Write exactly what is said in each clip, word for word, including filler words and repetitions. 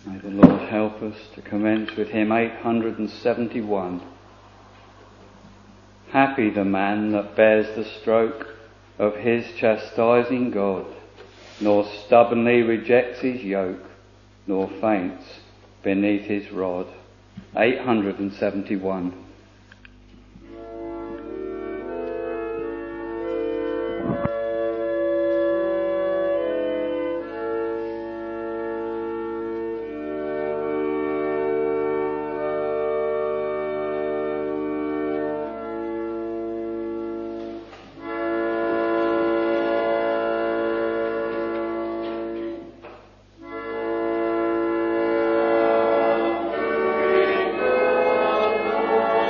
May the Lord help us to commence with hymn eight hundred seventy-one. Happy the man that bears the stroke of his chastising God, nor stubbornly rejects his yoke, nor faints beneath his rod. eight hundred seventy-one. Amen.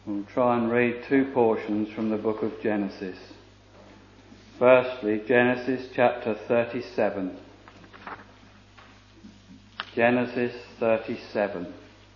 We'll try and read two portions from the book of Genesis. Firstly, Genesis chapter thirty-seven. Genesis thirty-seven.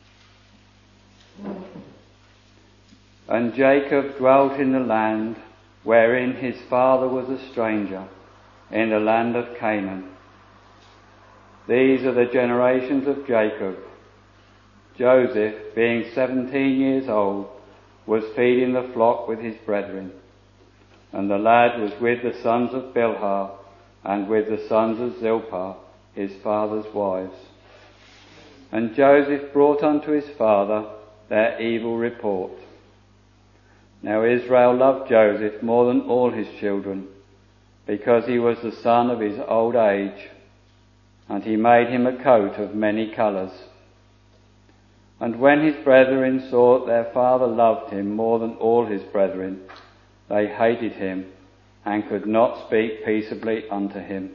And Jacob dwelt in the land wherein his father was a stranger, in the land of Canaan. These are the generations of Jacob. Joseph, being seventeen years old, was feeding the flock with his brethren. And the lad was with the sons of Bilhah, and with the sons of Zilpah, his father's wives. And Joseph brought unto his father their evil report. Now Israel loved Joseph more than all his children, because he was the son of his old age, and he made him a coat of many colours. And when his brethren saw that their father loved him more than all his brethren, they hated him, and could not speak peaceably unto him.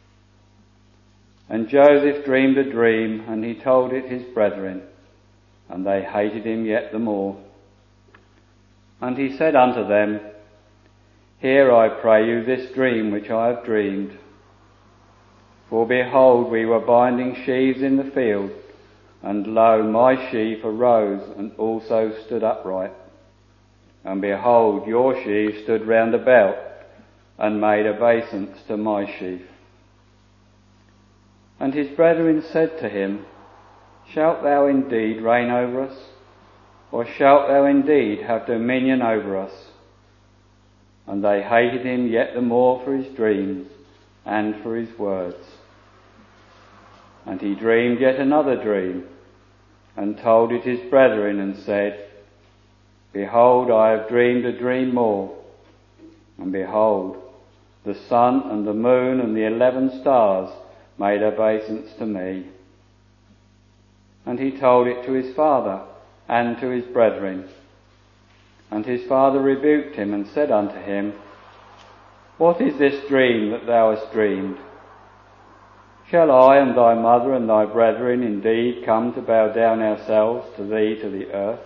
And Joseph dreamed a dream, and he told it his brethren, and they hated him yet the more. And he said unto them, Hear, I pray you, this dream which I have dreamed. For behold, we were binding sheaves in the field, and lo, my sheaf arose and also stood upright. And behold, your sheaf stood round about, and made obeisance to my sheaf. And his brethren said to him, Shalt thou indeed reign over us? Or shalt thou indeed have dominion over us? And they hated him yet the more for his dreams and for his words. And he dreamed yet another dream, and told it his brethren, and said, Behold, I have dreamed a dream more. And behold, the sun and the moon and the eleven stars made obeisance to me. And he told it to his father and to his brethren. And his father rebuked him, and said unto him, What is this dream that thou hast dreamed? Shall I and thy mother and thy brethren indeed come to bow down ourselves to thee to the earth?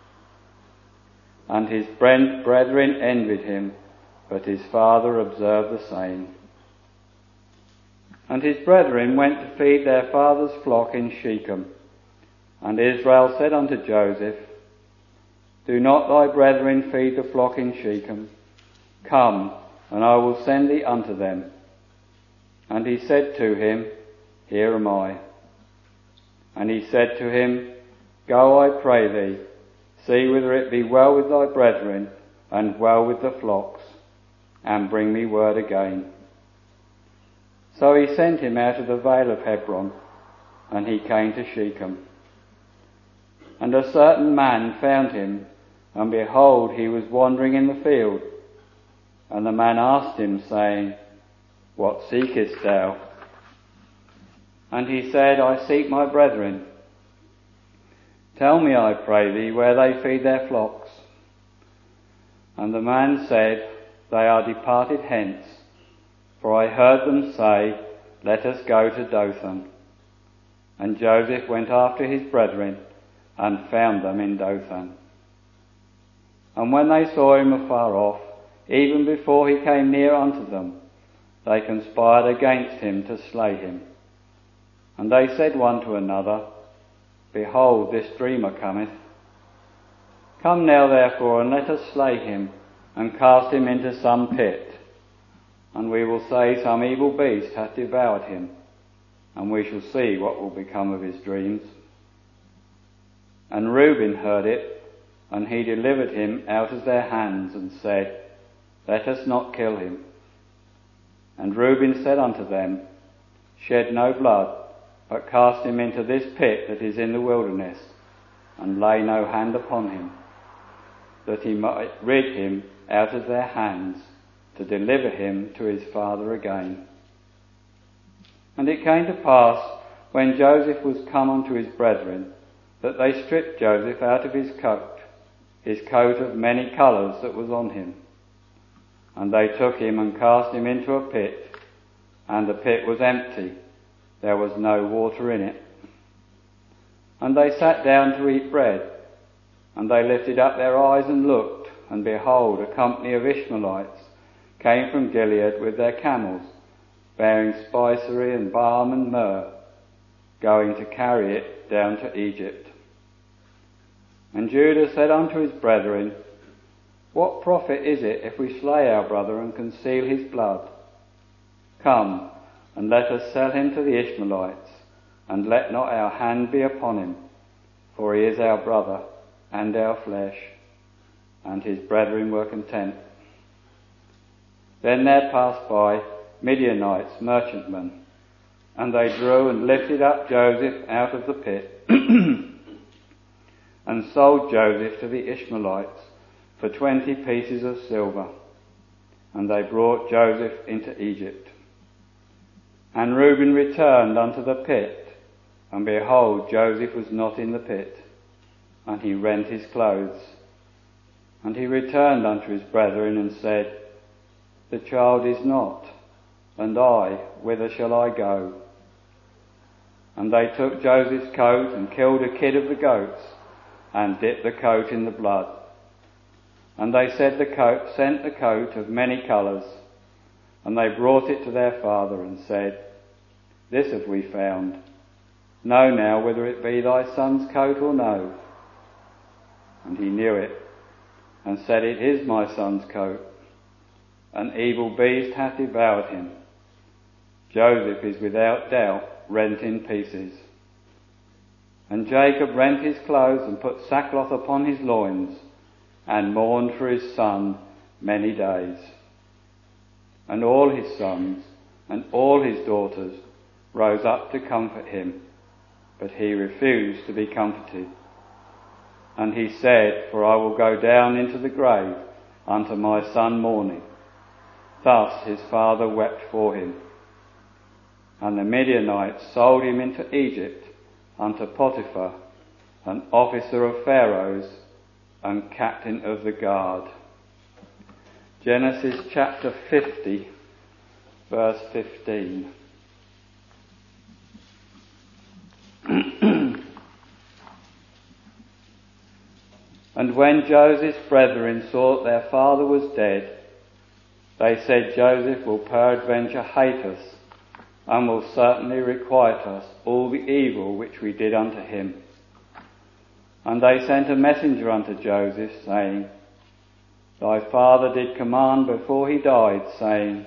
And his brethren envied him, but his father observed the same. And his brethren went to feed their father's flock in Shechem. And Israel said unto Joseph, Do not thy brethren feed the flock in Shechem? Come, and I will send thee unto them. And he said to him, Here am I. And he said to him, Go, I pray thee, see whether it be well with thy brethren, and well with the flocks, and bring me word again. So he sent him out of the vale of Hebron, and he came to Shechem. And a certain man found him, and behold, he was wandering in the field. And the man asked him, saying, What seekest thou? And he said, I seek my brethren. Tell me, I pray thee, where they feed their flocks. And the man said, They are departed hence, for I heard them say, Let us go to Dothan. And Joseph went after his brethren, and found them in Dothan. And when they saw him afar off, even before he came near unto them, they conspired against him to slay him. And they said one to another, Behold, this dreamer cometh. Come now therefore, and let us slay him, and cast him into some pit. And we will say some evil beast hath devoured him, and we shall see what will become of his dreams. And Reuben heard it, and he delivered him out of their hands, and said, Let us not kill him. And Reuben said unto them, Shed no blood, but cast him into this pit that is in the wilderness, and lay no hand upon him, that he might rid him out of their hands, to deliver him to his father again. And it came to pass, when Joseph was come unto his brethren, that they stripped Joseph out of his coat, his coat of many colours that was on him. And they took him and cast him into a pit, and the pit was empty, there was no water in it. And they sat down to eat bread, And they lifted up their eyes and looked, and behold, a company of Ishmaelites came from Gilead with their camels, bearing spicery and balm and myrrh, going to carry it down to Egypt. And Judah said unto his brethren, What profit is it if we slay our brother and conceal his blood? Come, and let us sell him to the Ishmaelites, and let not our hand be upon him, for he is our brother and our flesh. And his brethren were content. Then there passed by Midianites, merchantmen, and they drew and lifted up Joseph out of the pit, and sold Joseph to the Ishmaelites for twenty pieces of silver. And they brought Joseph into Egypt. And Reuben returned unto the pit, and behold, Joseph was not in the pit, and he rent his clothes. And he returned unto his brethren and said, The child is not, and I, whither shall I go? And they took Joseph's coat and killed a kid of the goats, and dipped the coat in the blood. And they said the coat, sent the coat of many colours, and they brought it to their father and said, This have we found. Know now whether it be thy son's coat or no. And he knew it, and said, It is my son's coat. An evil beast hath devoured him. Joseph is without doubt rent in pieces. And Jacob rent his clothes and put sackcloth upon his loins, and mourned for his son many days. And all his sons and all his daughters rose up to comfort him, but he refused to be comforted. And he said, For I will go down into the grave unto my son mourning. Thus his father wept for him. And the Midianites sold him into Egypt unto Potiphar, an officer of Pharaoh's and captain of the guard. Genesis chapter fifty, verse fifteen. And when Joseph's brethren saw that their father was dead, they said, Joseph will peradventure hate us, and will certainly requite us all the evil which we did unto him. And they sent a messenger unto Joseph, saying, Thy father did command before he died, saying,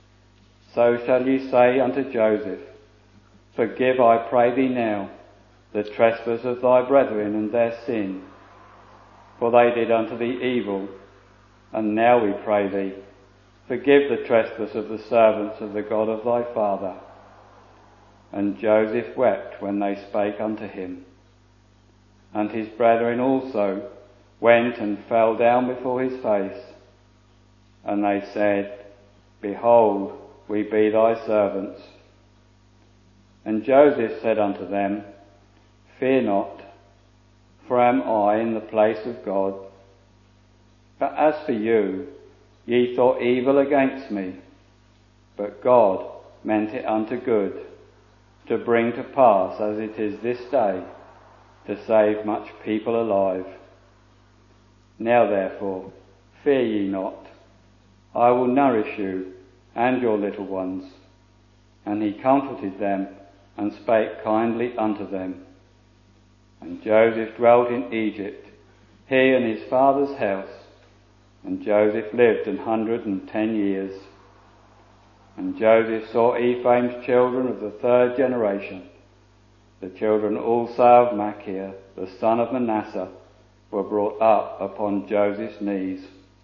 So shall ye say unto Joseph, Forgive, I pray thee now, the trespass of thy brethren and their sin, for they did unto thee evil. And now we pray thee, forgive the trespass of the servants of the God of thy father. And Joseph wept when they spake unto him. And his brethren also went and fell down before his face. And they said, Behold, we be thy servants. And Joseph said unto them, Fear not, for am I in the place of God? But as for you, ye thought evil against me, but God meant it unto good, to bring to pass, as it is this day, to save much people alive. Now therefore, fear ye not, I will nourish you and your little ones. And he comforted them, and spake kindly unto them. And Joseph dwelt in Egypt, he and his father's house, and Joseph lived an hundred and ten years. And Joseph saw Ephraim's children of the third generation. The children also of Machir, the son of Manasseh, were brought up upon Joseph's knees.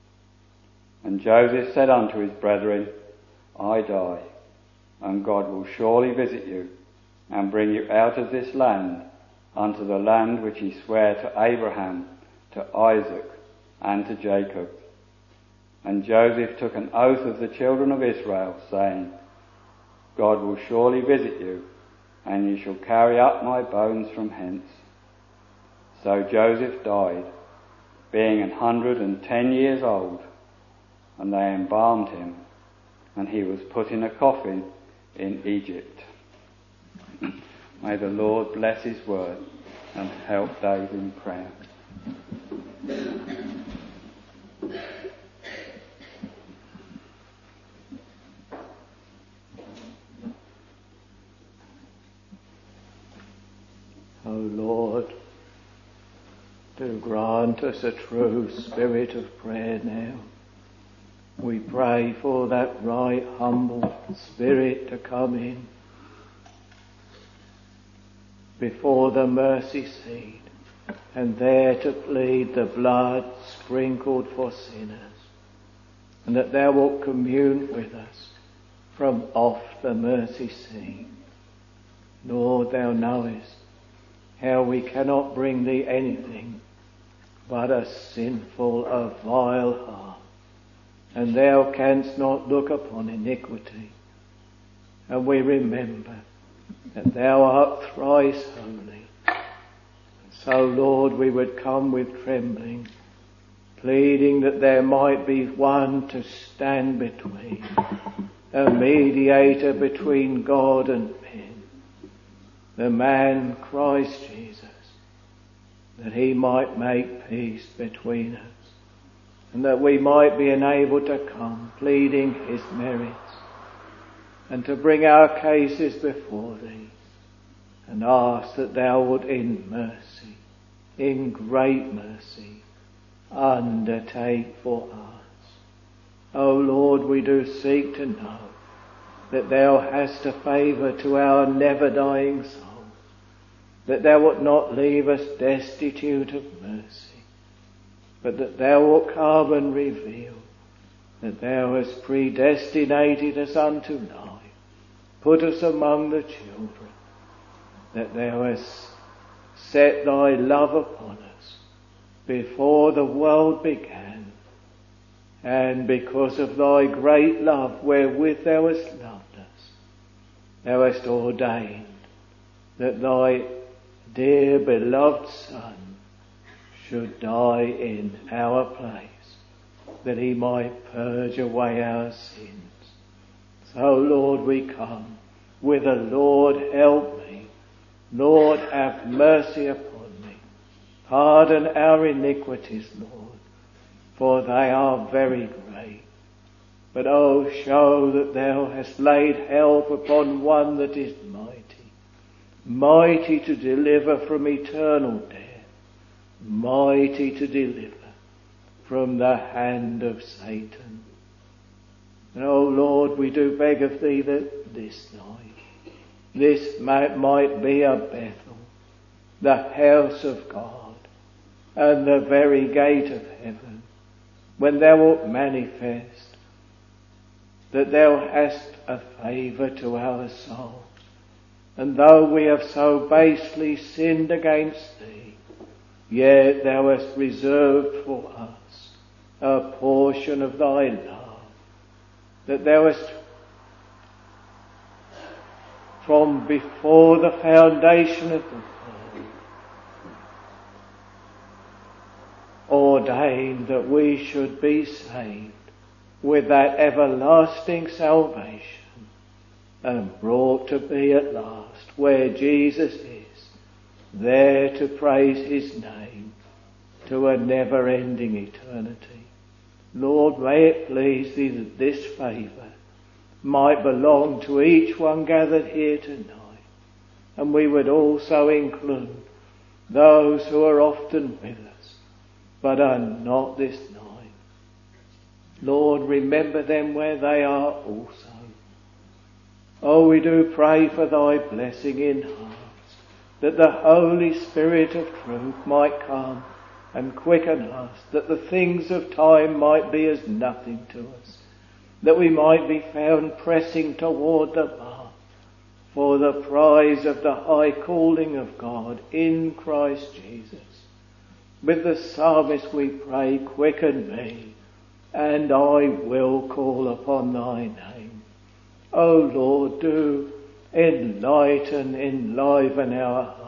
And Joseph said unto his brethren, I die, and God will surely visit you, and bring you out of this land unto the land which he sware to Abraham, to Isaac, and to Jacob. And Joseph took an oath of the children of Israel, saying, God will surely visit you, and ye shall carry up my bones from hence. So Joseph died, being an hundred and ten years old, and they embalmed him, and he was put in a coffin in Egypt. May the Lord bless his word and help Dave in prayer. Do grant us a true spirit of prayer now. We pray for that right, humble spirit to come in before the mercy seat and there to plead the blood sprinkled for sinners, and that thou wilt commune with us from off the mercy seat. Lord, thou knowest how we cannot bring thee anything but a sinful, a vile heart, and thou canst not look upon iniquity. And we remember that thou art thrice holy. And so, Lord, we would come with trembling, pleading that there might be one to stand between, a mediator between God and men, the man Christ Jesus, that he might make peace between us, and that we might be enabled to come pleading his merits, and to bring our cases before thee, and ask that thou would in mercy, in great mercy, undertake for us. O Lord, we do seek to know that thou hast a favour to our never-dying souls, that thou wilt not leave us destitute of mercy, but that thou wilt come and reveal that thou hast predestinated us unto life, put us among the children, that thou hast set thy love upon us before the world began, and because of thy great love wherewith thou hast loved us, thou hast ordained that thy dear beloved Son should die in our place, that he might purge away our sins. So, Lord, we come with a Lord, help me. Lord, have mercy upon me. Pardon our iniquities, Lord, for they are very great. But, oh, show that thou hast laid help upon one that is mighty, mighty to deliver from eternal death, mighty to deliver from the hand of Satan. And, oh Lord, we do beg of thee that this night, this might, might be a Bethel, the house of God, and the very gate of heaven, when thou wilt manifest that thou hast a favour to our souls. And though we have so basely sinned against thee, yet thou hast reserved for us a portion of thy love, that thou hast from before the foundation of the world ordained that we should be saved with that everlasting salvation, and brought to be at last where Jesus is, there to praise his name to a never-ending eternity. Lord, may it please thee that this favour might belong to each one gathered here tonight, and we would also include those who are often with us but are not this night. Lord, remember them where they are also. Oh, we do pray for thy blessing in hearts, that the Holy Spirit of truth might come and quicken us, that the things of time might be as nothing to us, that we might be found pressing toward the mark for the prize of the high calling of God in Christ Jesus. With the psalmist we pray, quicken me, and I will call upon thy name. O Lord, do enlighten, enliven our hearts.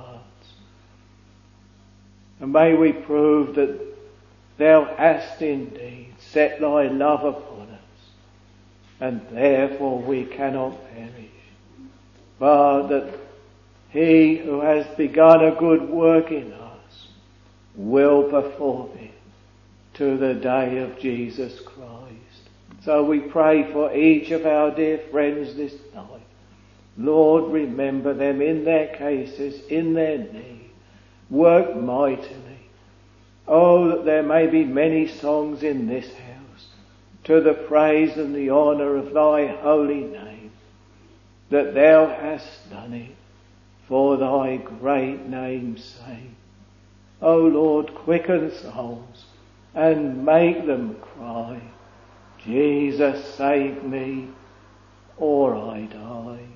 And may we prove that thou hast indeed set thy love upon us, and therefore we cannot perish, but that he who has begun a good work in us will perform it to the day of Jesus Christ. So we pray for each of our dear friends this night. Lord, remember them in their cases, in their need. Work mightily. Oh, that there may be many songs in this house to the praise and the honour of thy holy name, that thou hast done it for thy great name's sake. O Lord, quicken souls and make them cry, Jesus, save me, or I die.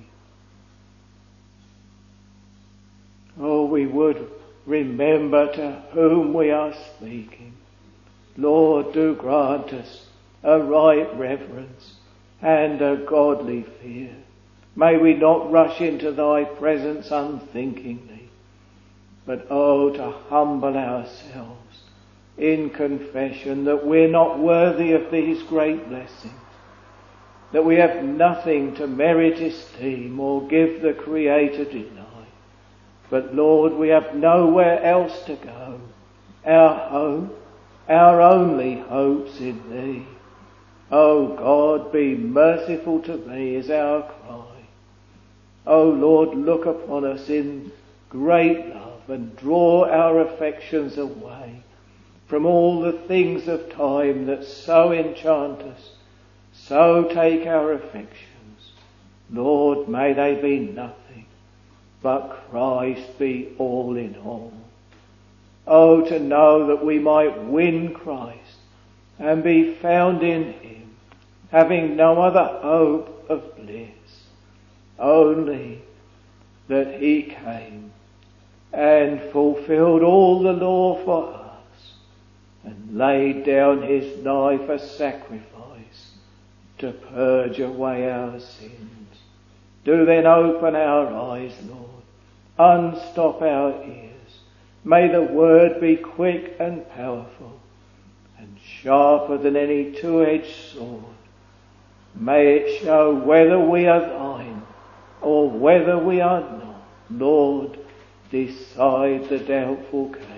Oh, we would remember to whom we are speaking. Lord, do grant us a right reverence and a godly fear. May we not rush into thy presence unthinkingly, but oh, to humble ourselves in confession that we're not worthy of these great blessings, that we have nothing to merit esteem or give the Creator delight. But Lord, we have nowhere else to go. Our hope, our only hope's in thee. O God, be merciful to me is our cry. O Lord, look upon us in great love and draw our affections away from all the things of time that so enchant us, so take our affections. Lord, may they be nothing, but Christ be all in all. Oh, to know that we might win Christ and be found in him, having no other hope of bliss, only that he came and fulfilled all the law for us and laid down his life a sacrifice to purge away our sins. Do then open our eyes, Lord, unstop our ears. May the word be quick and powerful and sharper than any two-edged sword. May it show whether we are thine or whether we are not. Lord, decide the doubtful case.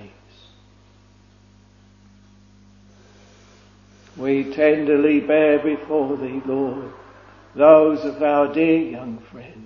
We tenderly bear before thee, Lord, those of our dear young friends.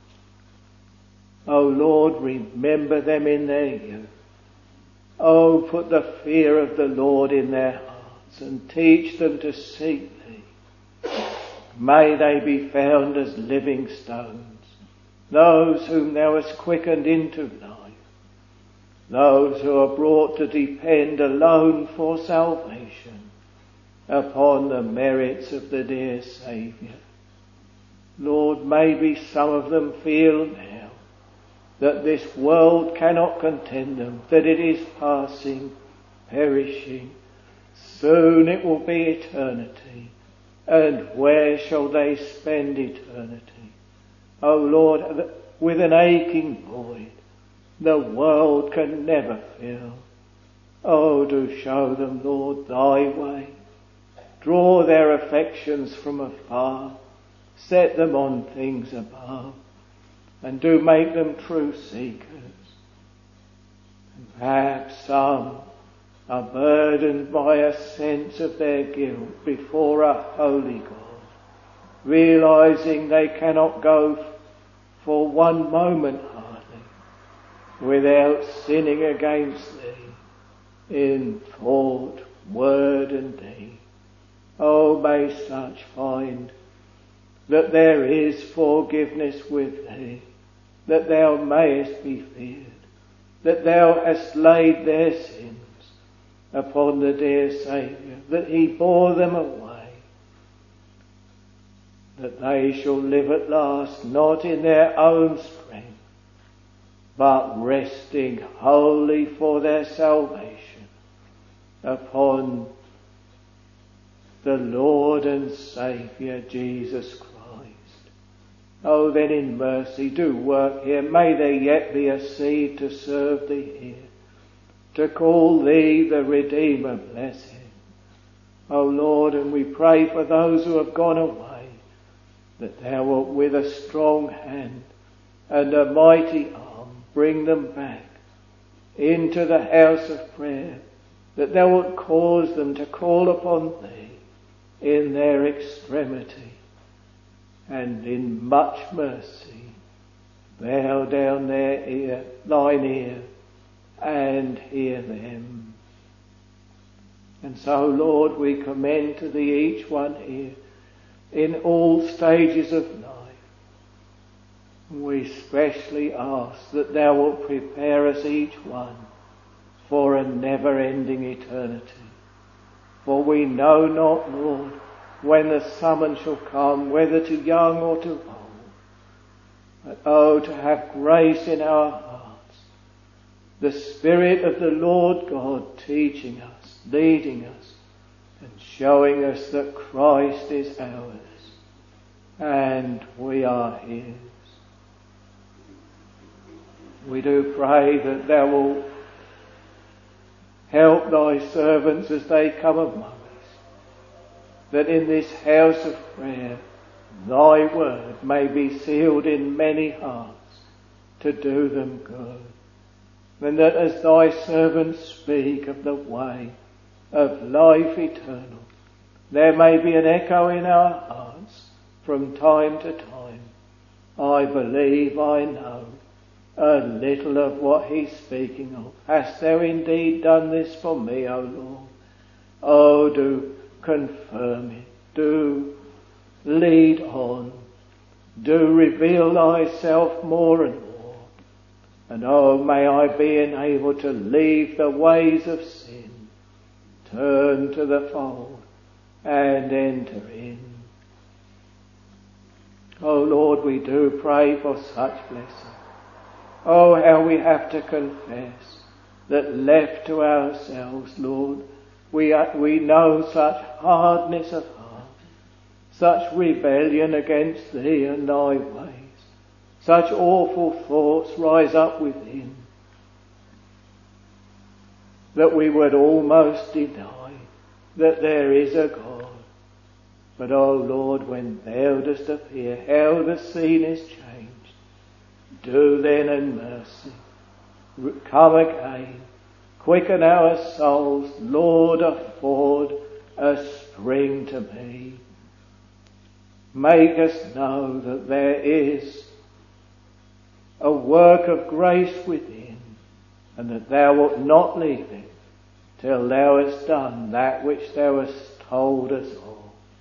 O Lord, remember them in their youth. Oh, put the fear of the Lord in their hearts and teach them to seek thee. May they be found as living stones, those whom thou hast quickened into life, those who are brought to depend alone for salvation upon the merits of the dear Saviour. Lord, maybe some of them feel now that this world cannot content them, that it is passing, perishing. Soon it will be eternity. And where shall they spend eternity? O Lord, with an aching void the world can never fill. Oh, do show them, Lord, thy way. Draw their affections from afar. Set them on things above. And do make them true seekers. And perhaps some are burdened by a sense of their guilt before a holy God, realizing they cannot go for one moment hardly without sinning against thee in thought, word and deed. Oh, may such find that there is forgiveness with thee, that thou mayest be feared, that thou hast laid their sins upon the dear Saviour, that he bore them away, that they shall live at last not in their own strength, but resting wholly for their salvation upon the Lord and Saviour Jesus Christ. Oh, then in mercy do work here. May there yet be a seed to serve thee here, to call thee the Redeemer blessed. O Lord, and we pray for those who have gone away, that thou wilt with a strong hand and a mighty arm bring them back into the house of prayer, that thou wilt cause them to call upon thee in their extremity, and in much mercy bow down their ear, thine ear, and hear them. And so, Lord, we commend to Thee each one here in all stages of life. We specially ask that Thou wilt prepare us each one for a never-ending eternity. For we know not, Lord, when the summons shall come, whether to young or to old. But oh, to have grace in our hearts, the Spirit of the Lord God teaching us, leading us, and showing us that Christ is ours, and we are His. We do pray that Thou wilt help Thy servants as they come among us, that in this house of prayer Thy word may be sealed in many hearts to do them good. And that as Thy servants speak of the way of life eternal, there may be an echo in our hearts from time to time. I believe I know a little of what He's speaking of. Hast Thou indeed done this for me, O Lord? Oh, do confirm it. Do lead on. Do reveal Thyself more and more. And oh, may I be enabled to leave the ways of sin, turn to the fold, and enter in. Oh Lord, we do pray for such blessing. Oh, how we have to confess that left to ourselves, Lord, we are, we know such hardness of heart, such rebellion against Thee and Thy ways, such awful thoughts rise up within, that we would almost deny that there is a God. But, oh Lord, when Thou dost appear, how the scene is changed. Do then in mercy come again, quicken our souls, Lord, afford a spring to me. Make us know that there is a work of grace within, and that Thou wilt not leave it till Thou hast done that which Thou hast told us of.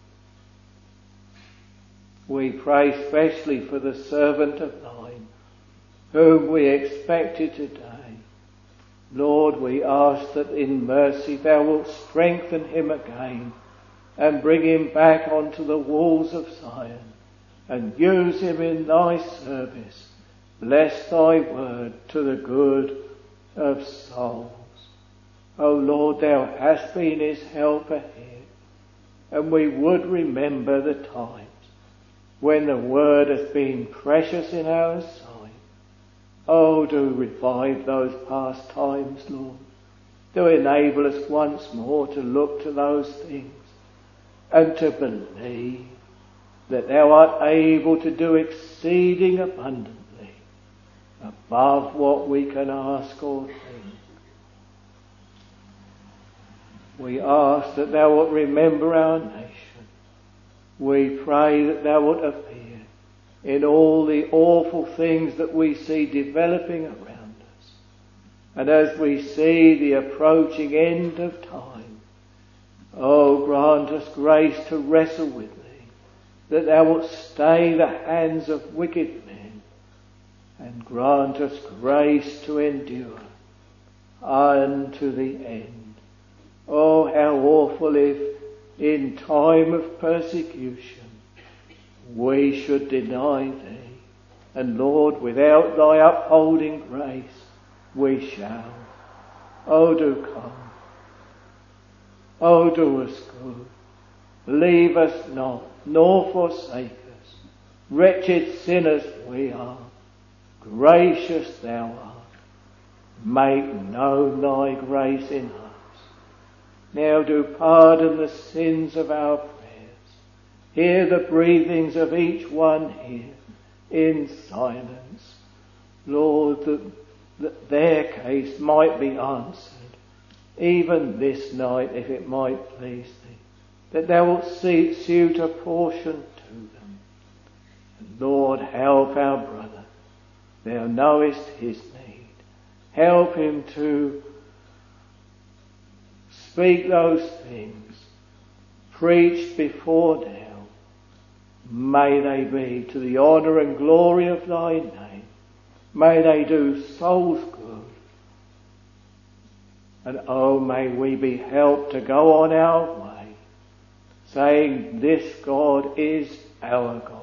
We pray specially for the servant of Thine, whom we expected today. Lord, we ask that in mercy Thou wilt strengthen him again and bring him back onto the walls of Zion and use him in Thy service. Bless Thy word to the good of souls. O Lord, Thou hast been his helper here, and we would remember the times when the word has been precious in our sight. Oh, do revive those past times, Lord. Do enable us once more to look to those things and to believe that Thou art able to do exceeding abundantly above what we can ask or think. We ask that Thou wilt remember our nation. We pray that Thou wilt appear in all the awful things that we see developing around us. And as we see the approaching end of time, oh, grant us grace to wrestle with Thee, that Thou wilt stay the hands of wicked men, and grant us grace to endure unto the end. Oh, how awful if in time of persecution we should deny Thee, and Lord, without Thy upholding grace we shall. Oh, do come. Oh, do us good. Leave us not, nor forsake us. Wretched sinners we are. Gracious Thou art. Make known Thy grace in us. Now do pardon the sins of our prayers. Hear the breathings of each one here in silence. Lord, that, that their case might be answered, even this night, if it might please Thee, that Thou wilt see, suit a portion to them. And Lord, help our brother. Thou knowest his need. Help him to speak those things preached before now. May they be to the honour and glory of thy name. May they do souls good. And oh, may we be helped to go on our way, saying, this God is our God.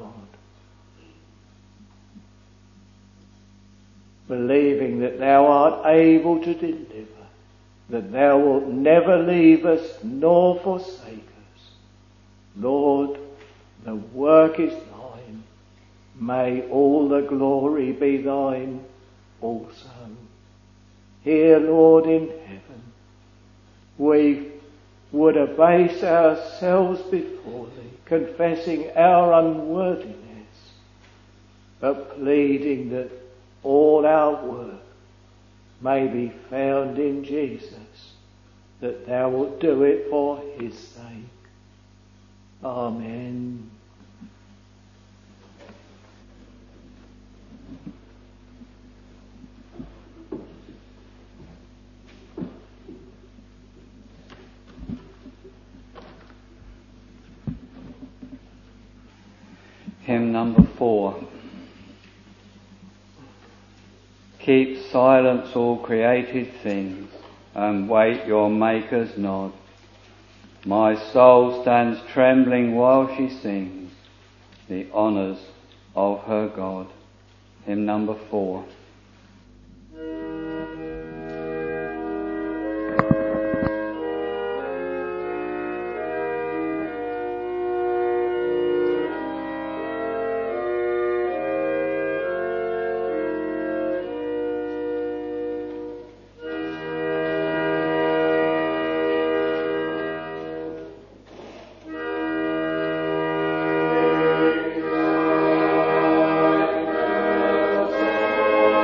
Believing that thou art able to deliver, that thou wilt never leave us nor forsake us. Lord, the work is thine. May all the glory be thine also. Here, Lord, in heaven, we would abase ourselves before thee, confessing our unworthiness, but pleading that all our work may be found in Jesus, that thou wilt do it for his sake. Amen. Hymn number four. Keep silence, all created things, and wait your Maker's nod. My soul stands trembling while she sings the honours of her God. Hymn number four. Amen.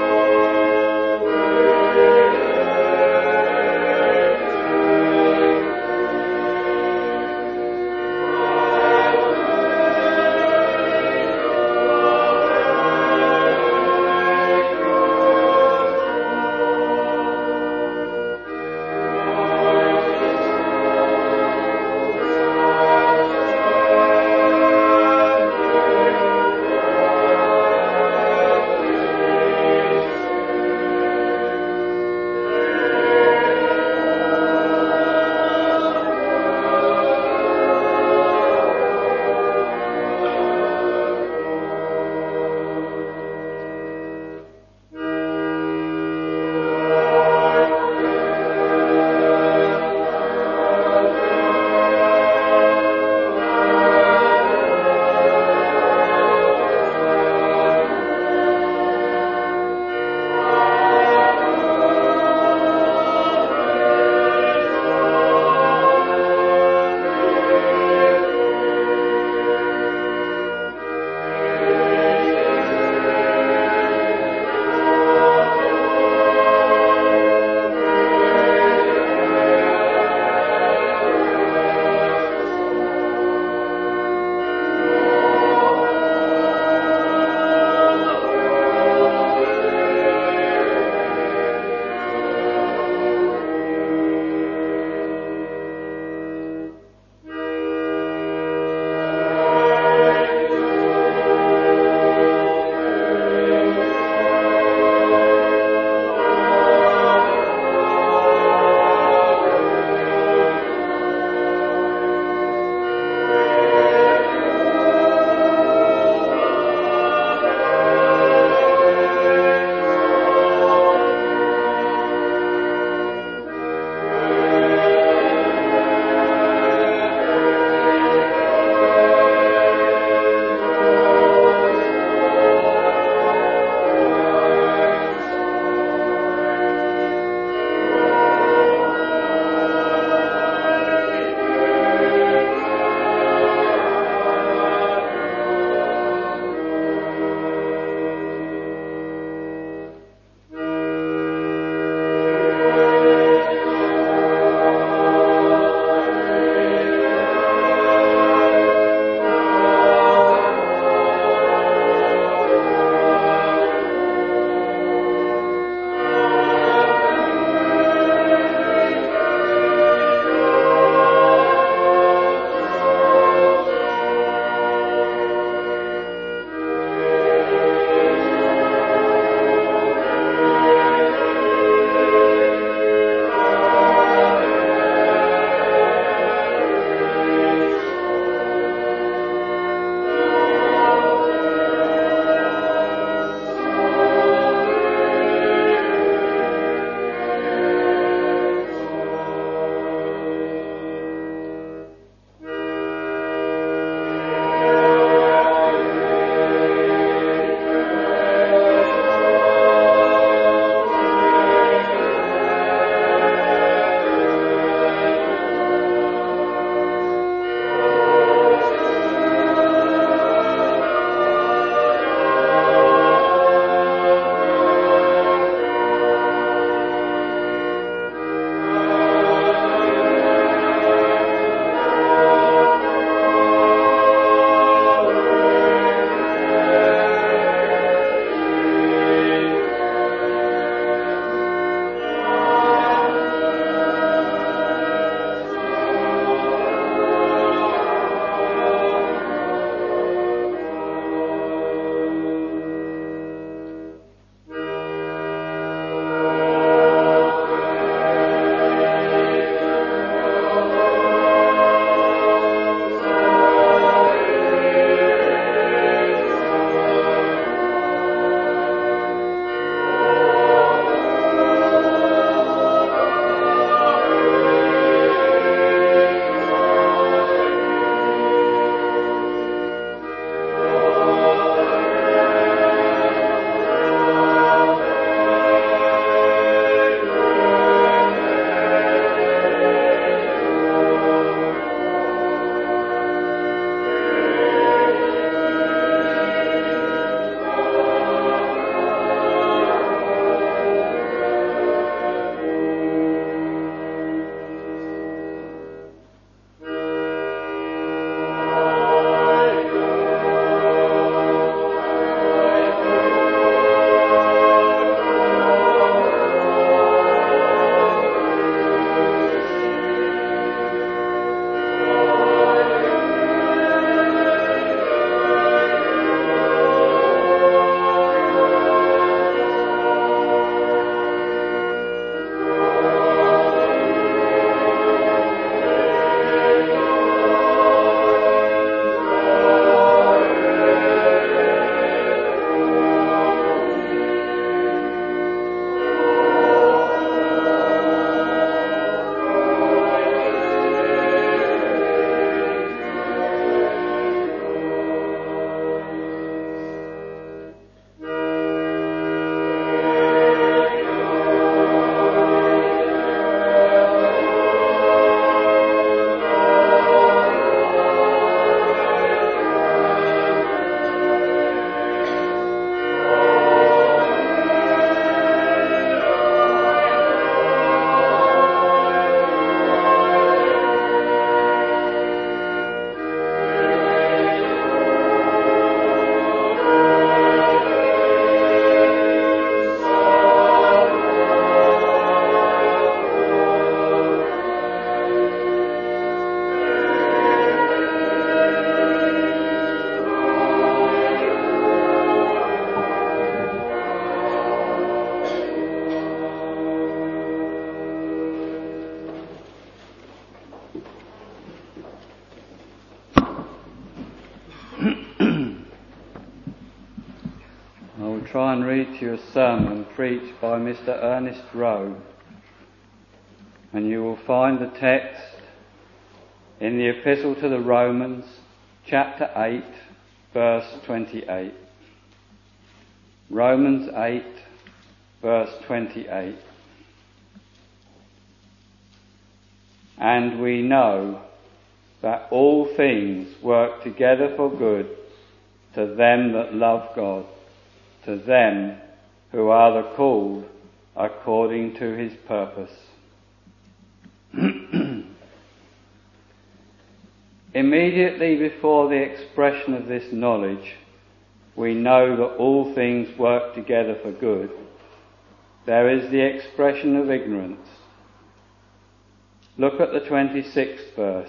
try and read to you a sermon preached by Mister Ernest Rowe, and you will find the text in the Epistle to the Romans, chapter eight, verse twenty-eight. Romans eight, verse twenty-eight. And we know that all things work together for good to them that love God, to them who are the called according to his purpose. Immediately before the expression of this knowledge, we know that all things work together for good, there is the expression of ignorance. Look at the twenty-sixth verse.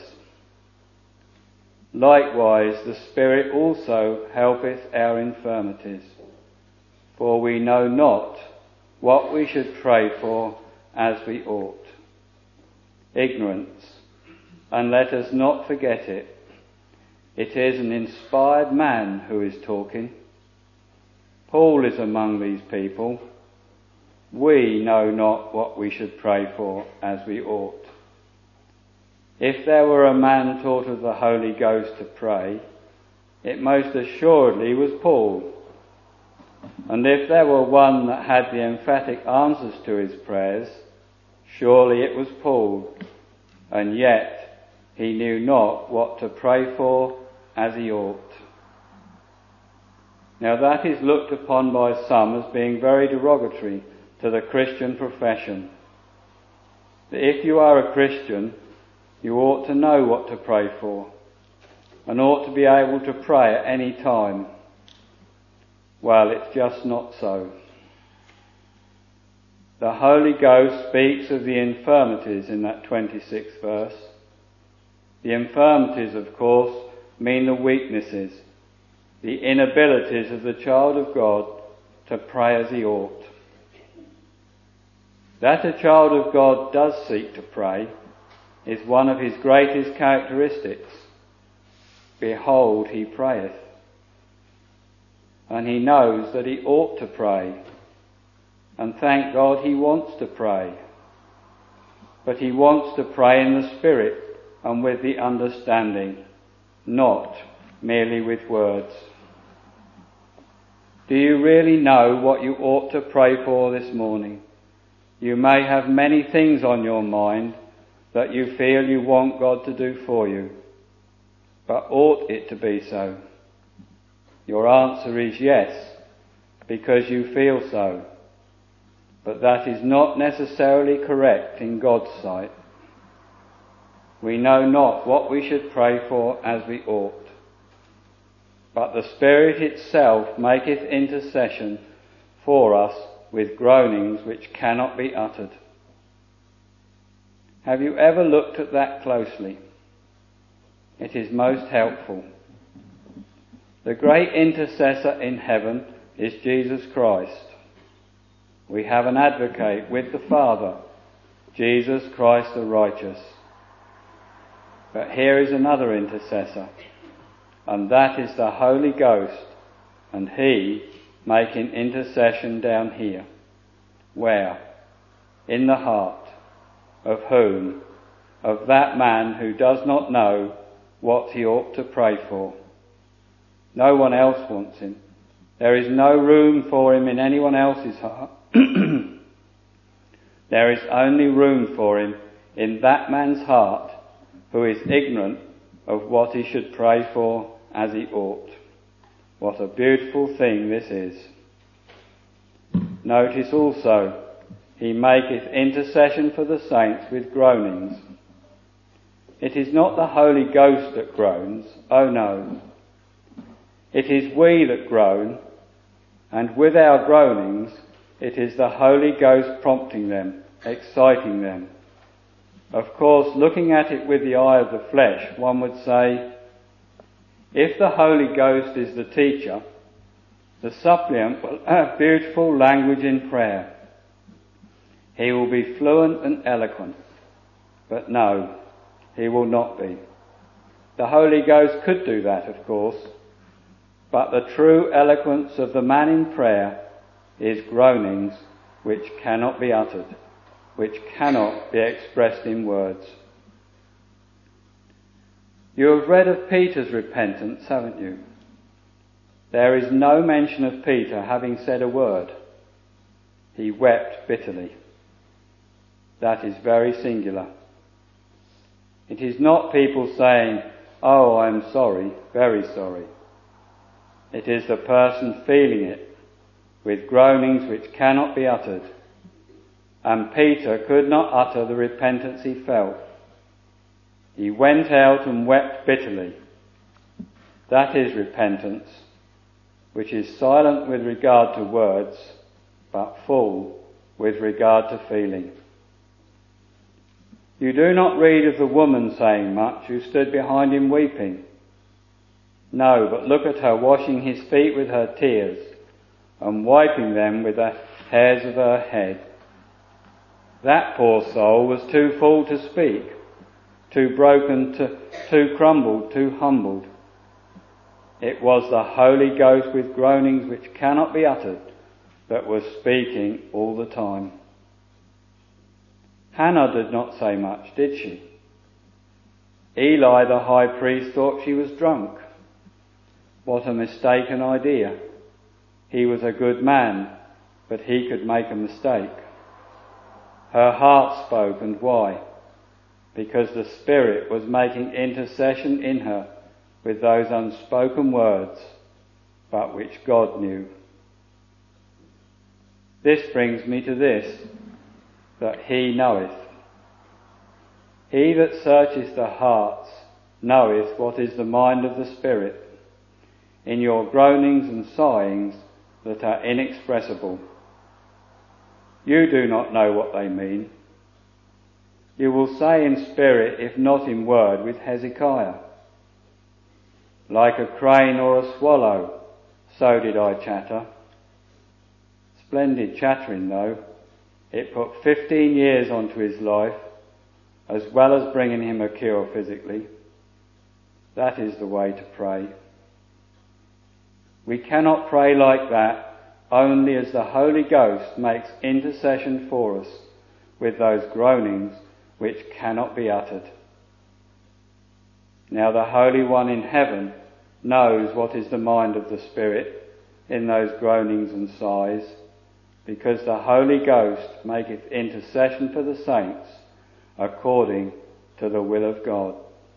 Likewise the Spirit also helpeth our infirmities, for we know not what we should pray for as we ought. Ignorance, and let us not forget it. It is an inspired man who is talking. Paul is among these people. We know not what we should pray for as we ought. If there were a man taught of the Holy Ghost to pray, it most assuredly was Paul. And if there were one that had the emphatic answers to his prayers, surely it was Paul. And yet he knew not what to pray for as he ought. Now that is looked upon by some as being very derogatory to the Christian profession. That if you are a Christian, you ought to know what to pray for, and ought to be able to pray at any time. Well, it's just not so. The Holy Ghost speaks of the infirmities in that twenty-sixth verse. The infirmities, of course, mean the weaknesses, the inabilities of the child of God to pray as he ought. That a child of God does seek to pray is one of his greatest characteristics. Behold, he prayeth. And he knows that he ought to pray. And thank God he wants to pray. But he wants to pray in the Spirit and with the understanding, not merely with words. Do you really know what you ought to pray for this morning? You may have many things on your mind that you feel you want God to do for you, but ought it to be so? Your answer is yes, because you feel so, but that is not necessarily correct in God's sight. We know not what we should pray for as we ought, but the Spirit itself maketh intercession for us with groanings which cannot be uttered. Have you ever looked at that closely? It is most helpful. The great intercessor in heaven is Jesus Christ. We have an advocate with the Father, Jesus Christ the righteous. But here is another intercessor, and that is the Holy Ghost, and he making intercession down here. Where? In the heart. Of whom? Of that man who does not know what he ought to pray for. No one else wants him. There is no room for him in anyone else's heart. There is only room for him in that man's heart who is ignorant of what he should pray for as he ought. What a beautiful thing this is. Notice also, he maketh intercession for the saints with groanings. It is not the Holy Ghost that groans, oh no. It is we that groan, and with our groanings it is the Holy Ghost prompting them, exciting them. Of course, looking at it with the eye of the flesh, one would say, if the Holy Ghost is the teacher, the suppliant will have beautiful language in prayer. He will be fluent and eloquent. But no, he will not be. The Holy Ghost could do that, of course, but the true eloquence of the man in prayer is groanings which cannot be uttered, which cannot be expressed in words. You have read of Peter's repentance, haven't you? There is no mention of Peter having said a word. He wept bitterly. That is very singular. It is not people saying, "Oh, I'm sorry, very sorry." It is the person feeling it, with groanings which cannot be uttered. And Peter could not utter the repentance he felt. He went out and wept bitterly. That is repentance, which is silent with regard to words, but full with regard to feeling. You do not read of the woman saying much who stood behind him weeping. No, but look at her washing his feet with her tears and wiping them with the hairs of her head. That poor soul was too full to speak, too broken, to, too crumbled, too humbled. It was the Holy Ghost with groanings which cannot be uttered that was speaking all the time. Hannah did not say much, did she? Eli the high priest thought she was drunk. What a mistaken idea. He was a good man, but he could make a mistake. Her heart spoke, and why? Because the Spirit was making intercession in her with those unspoken words, but which God knew. This brings me to this, that he knoweth. He that searcheth the hearts knoweth what is the mind of the Spirit, in your groanings and sighings that are inexpressible. You do not know what they mean. You will say in spirit, if not in word, with Hezekiah, "Like a crane or a swallow, so did I chatter." Splendid chattering though. It put fifteen years onto his life, as well as bringing him a cure physically. That is the way to pray. We cannot pray like that only as the Holy Ghost makes intercession for us with those groanings which cannot be uttered. Now the Holy One in heaven knows what is the mind of the Spirit in those groanings and sighs, because the Holy Ghost maketh intercession for the saints according to the will of God.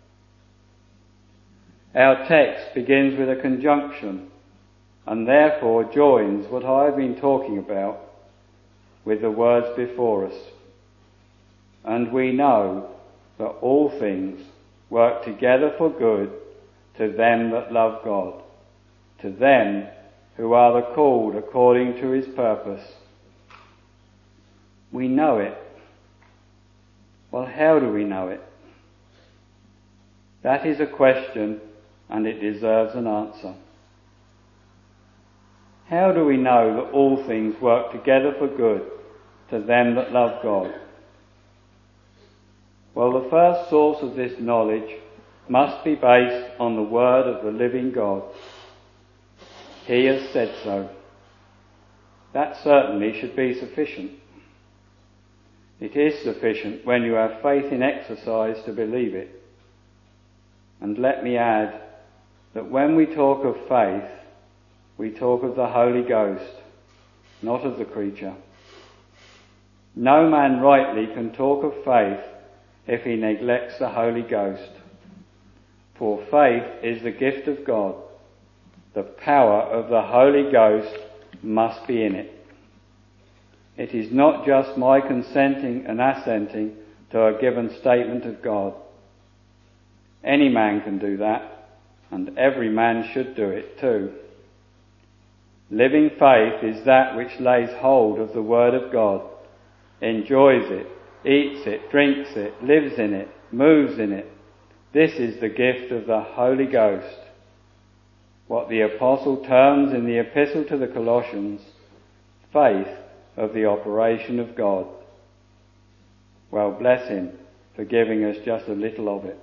Our text begins with a conjunction, and therefore joins what I have been talking about with the words before us. And we know that all things work together for good to them that love God, to them who are the called according to his purpose. We know it. Well, how do we know it? That is a question, and it deserves an answer. How do we know that all things work together for good to them that love God? Well, the first source of this knowledge must be based on the word of the living God. He has said so. That certainly should be sufficient. It is sufficient when you have faith in exercise to believe it. And let me add that when we talk of faith, we talk of the Holy Ghost, not of the creature. No man rightly can talk of faith if he neglects the Holy Ghost. For faith is the gift of God. The power of the Holy Ghost must be in it. It is not just my consenting and assenting to a given statement of God. Any man can do that, and every man should do it too. Living faith is that which lays hold of the Word of God, enjoys it, eats it, drinks it, lives in it, moves in it. This is the gift of the Holy Ghost. What the Apostle terms in the Epistle to the Colossians, faith of the operation of God. Well, bless him for giving us just a little of it.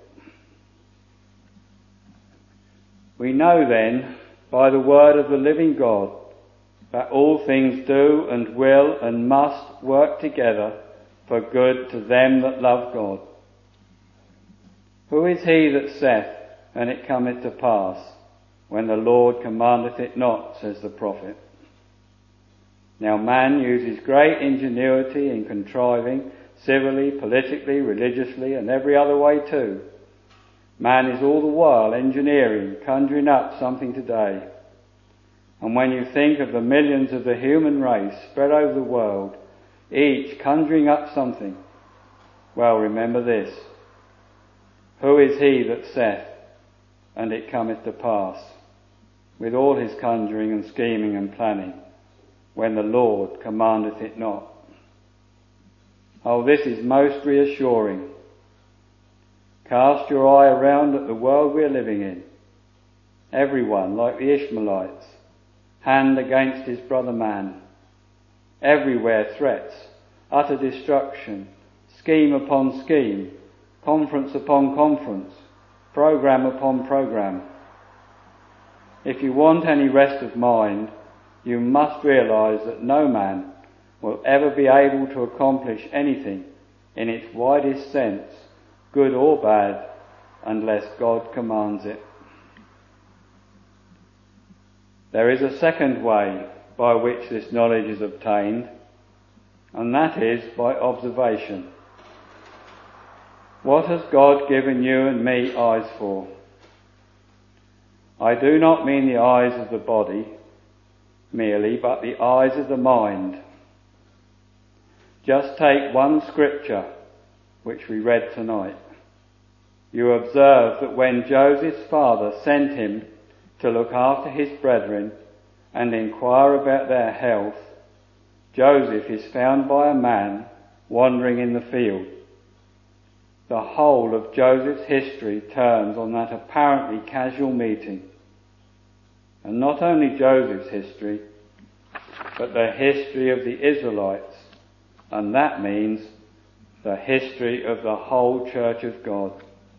We know then, by the word of the living God, that all things do and will and must work together for good to them that love God. Who is he that saith, and it cometh to pass, when the Lord commandeth it not, says the prophet. Now man uses great ingenuity in contriving, civilly, politically, religiously, and every other way too. Man is all the while engineering, conjuring up something today. And when you think of the millions of the human race spread over the world, each conjuring up something, well, remember this. Who is he that saith, and it cometh to pass, with all his conjuring and scheming and planning, when the Lord commandeth it not? Oh, this is most reassuring. Cast your eye around at the world we are living in. Everyone, like the Ishmaelites, hand against his brother man. Everywhere threats, utter destruction, scheme upon scheme, conference upon conference, program upon program. If you want any rest of mind, you must realise that no man will ever be able to accomplish anything in its widest sense, good or bad, unless God commands it. There is a second way by which this knowledge is obtained, and that is by observation. What has God given you and me eyes for? I do not mean the eyes of the body merely, but the eyes of the mind. Just take one scripture which we read tonight. You observe that when Joseph's father sent him to look after his brethren and inquire about their health, Joseph is found by a man wandering in the field. The whole of Joseph's history turns on that apparently casual meeting. And not only Joseph's history, but the history of the Israelites, and that means the history of the whole Church of God.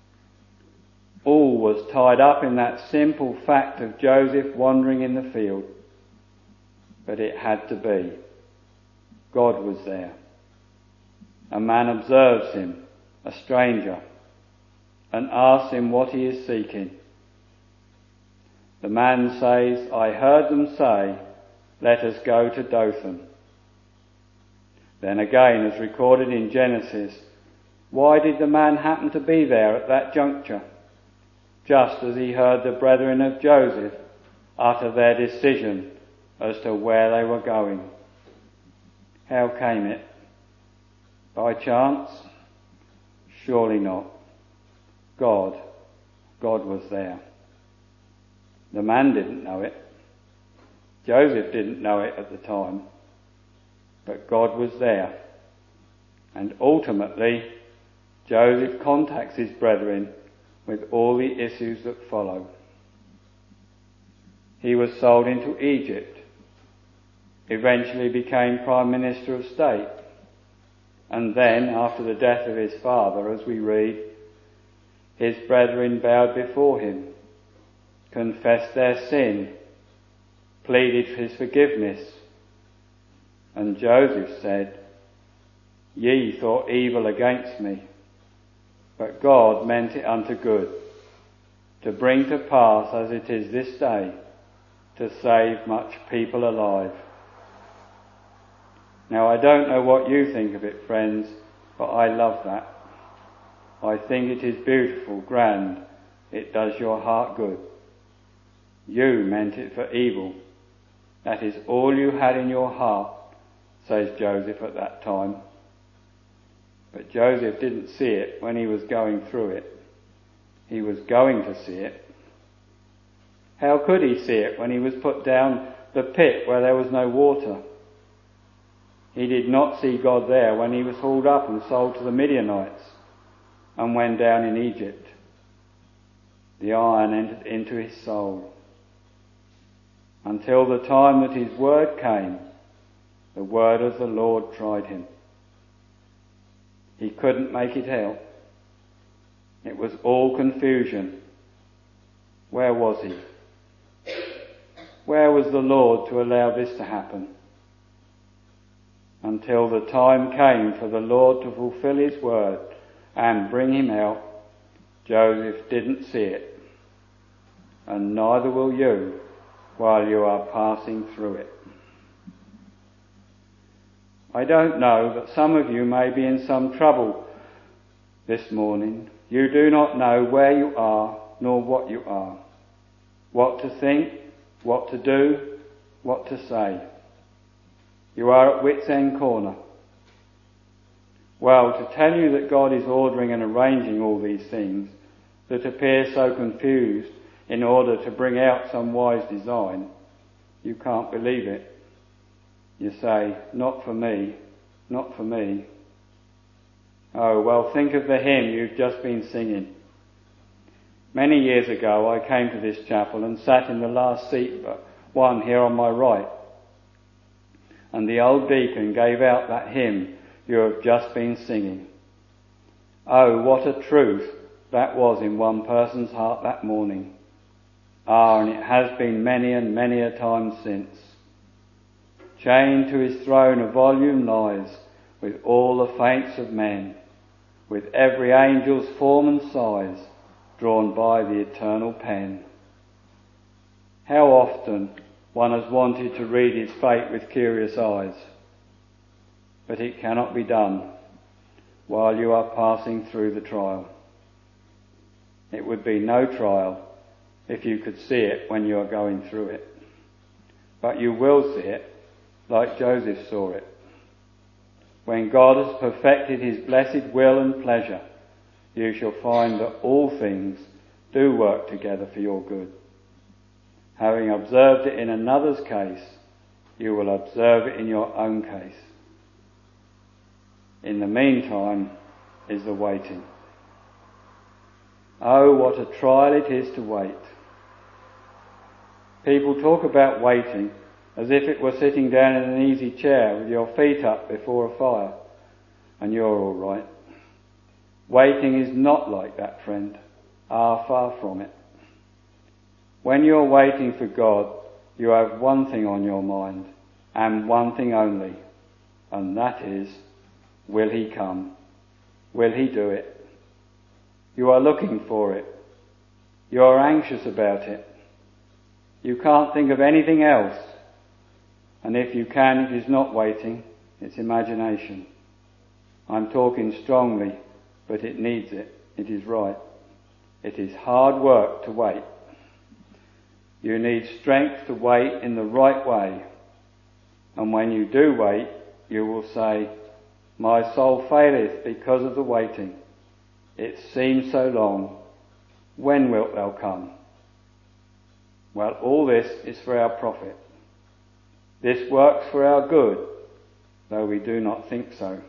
All was tied up in that simple fact of Joseph wandering in the field. But it had to be. God was there. A man observes him, a stranger, and asks him what he is seeking. The man says, I heard them say, let us go to Dothan. Then again, as recorded in Genesis, why did the man happen to be there at that juncture? Just as he heard the brethren of Joseph utter their decision as to where they were going. How came it? By chance? Surely not. God, God was there. The man didn't know it. Joseph didn't know it at the time. But God was there. And ultimately, Joseph contacts his brethren with all the issues that follow. He was sold into Egypt, eventually became Prime Minister of State, and then, after the death of his father, as we read, his brethren bowed before him, confessed their sin, pleaded for his forgiveness, and Joseph said, Ye thought evil against me, but God meant it unto good, to bring to pass as it is this day, to save much people alive. Now I don't know what you think of it, friends, but I love that. I think it is beautiful, grand, it does your heart good. You meant it for evil. That is all you had in your heart, says Joseph at that time. But Joseph didn't see it when he was going through it. He was going to see it. How could he see it when he was put down the pit where there was no water? He did not see God there when he was hauled up and sold to the Midianites and went down in Egypt. The iron entered into his soul. Until the time that his word came, the word of the Lord tried him. He couldn't make it out. It was all confusion. Where was he? where was the Lord to allow this to happen? Until the time came for the Lord to fulfill his word and bring him out, Joseph didn't see it, and neither will you while you are passing through it. I don't know, but some of you may be in some trouble this morning. You do not know where you are nor what you are, what to think, what to do, what to say. You are at wit's end corner. Well, to tell you that God is ordering and arranging all these things that appear so confused in order to bring out some wise design, you can't believe it. You say, not for me, not for me. Oh, well, think of the hymn you've just been singing. Many years ago I came to this chapel and sat in the last seat but one here on my right. And the old deacon gave out that hymn you have just been singing. Oh, what a truth that was in one person's heart that morning. Ah, and it has been many and many a time since. Chained to his throne a volume lies, with all the faints of men, with every angel's form and size, drawn by the eternal pen. How often one has wanted to read his fate with curious eyes, but it cannot be done while you are passing through the trial. It would be no trial if you could see it when you are going through it. But you will see it like Joseph saw it. When God has perfected his blessed will and pleasure, you shall find that all things do work together for your good. Having observed it in another's case, you will observe it in your own case. In the meantime is the waiting. Oh, what a trial it is to wait. People talk about waiting as if it were sitting down in an easy chair with your feet up before a fire, and you're all right. Waiting is not like that, friend. Ah, far from it. When you're waiting for God, you have one thing on your mind, and one thing only, and that is, will he come? Will he do it? You are looking for it. You are anxious about it. You can't think of anything else. And if you can, it is not waiting, it's imagination. I'm talking strongly, but it needs it. It is right. It is hard work to wait. You need strength to wait in the right way. And when you do wait, you will say, my soul faileth because of the waiting. It seems so long. When wilt thou come? Well, all this is for our profit. This works for our good, though we do not think so.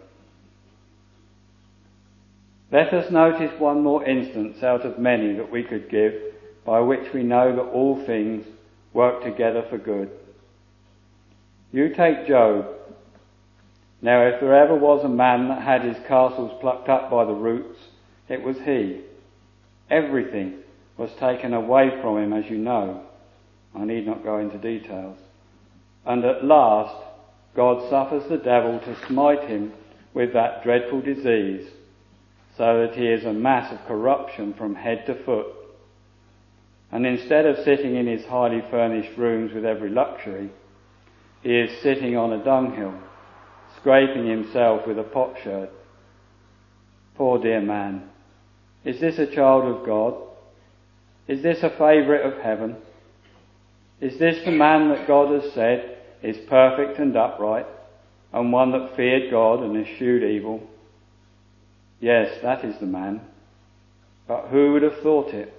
Let us notice one more instance out of many that we could give, by which we know that all things work together for good. You take Job. Now, if there ever was a man that had his castles plucked up by the roots, it was he. Everything was taken away from him, as you know. I need not go into details. And at last, God suffers the devil to smite him with that dreadful disease, so that he is a mass of corruption from head to foot. And instead of sitting in his highly furnished rooms with every luxury, he is sitting on a dunghill, scraping himself with a potsherd. Poor dear man. Is this a child of God? Is this a favourite of heaven? Is this the man that God has said is perfect and upright, and one that feared God and eschewed evil? Yes, that is the man. But who would have thought it?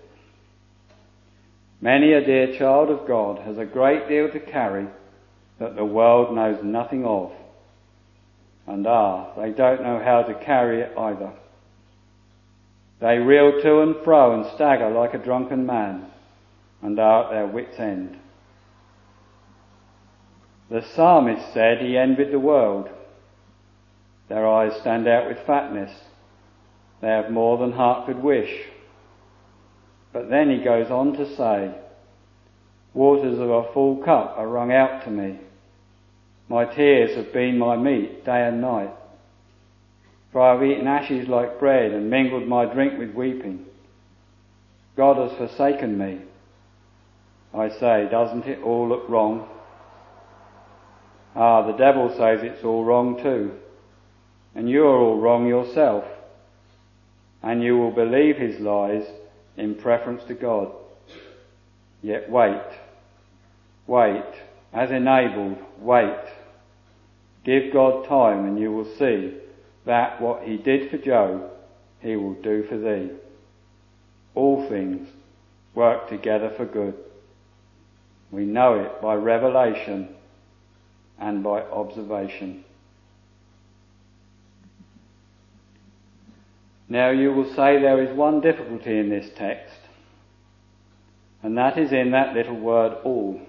Many a dear child of God has a great deal to carry that the world knows nothing of. And ah, they don't know how to carry it either. They reel to and fro and stagger like a drunken man, and are at their wits' end. The psalmist said he envied the world. Their eyes stand out with fatness. They have more than heart could wish. But then he goes on to say, Waters of a full cup are wrung out to me. My tears have been my meat day and night. For I have eaten ashes like bread and mingled my drink with weeping. God has forsaken me. I say, doesn't it all look wrong? Ah, the devil says it's all wrong too. And you are all wrong yourself. And you will believe his lies in preference to God. Yet wait, wait, as enabled, wait. Give God time and you will see that what he did for Job, he will do for thee. All things work together for good. We know it by revelation and by observation. Now you will say there is one difficulty in this text, and that is in that little word all.